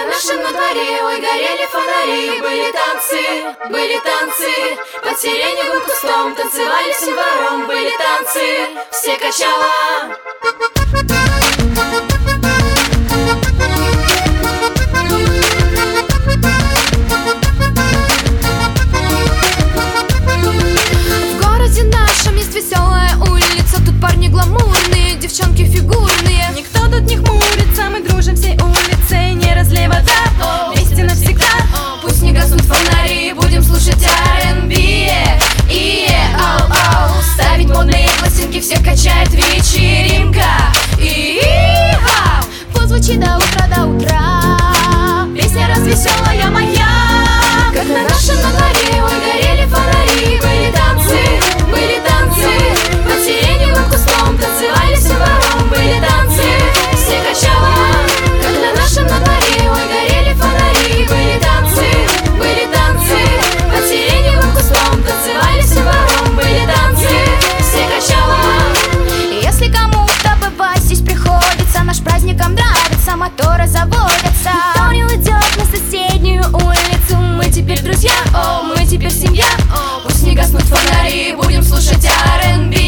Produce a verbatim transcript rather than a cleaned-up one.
нашем на дворе, ой, горели фонари. Были танцы, были танцы, под сиреневым кустом танцевали всем двором. Были танцы, все качала. В городе нашем есть веселая улица, тут парни гламурные, девчонки фигурные. Никто тут не хмурится, мы дружим всей улицей, не разлей вода, вместе навсегда. Пусть не гаснут фонари, будем слушать ар энд би. И ау-ау, ставить модные пластинки, всех качает вечеринка. И ау, пусть звучит до утра, до утра, песня развеселая моя. Как на нашем на дворе, ой, горели фонари. Были танцы, были танцы, под сиреневым кустом танцевали всем двором. Были танцы, все качала. Как на нашем на дворе, ой, горели фонари. Были танцы, были танцы, под сиреневым кустом танцевали всем двором. Были танцы, все качала. Если кому-то бывать здесь приходится, наш праздником нравится, моторы заводятся. Никто не уйдет на соседнюю улицу, мы теперь друзья, о, мы теперь семья. Пусть не гаснут фонари, будем слушать ар энд би.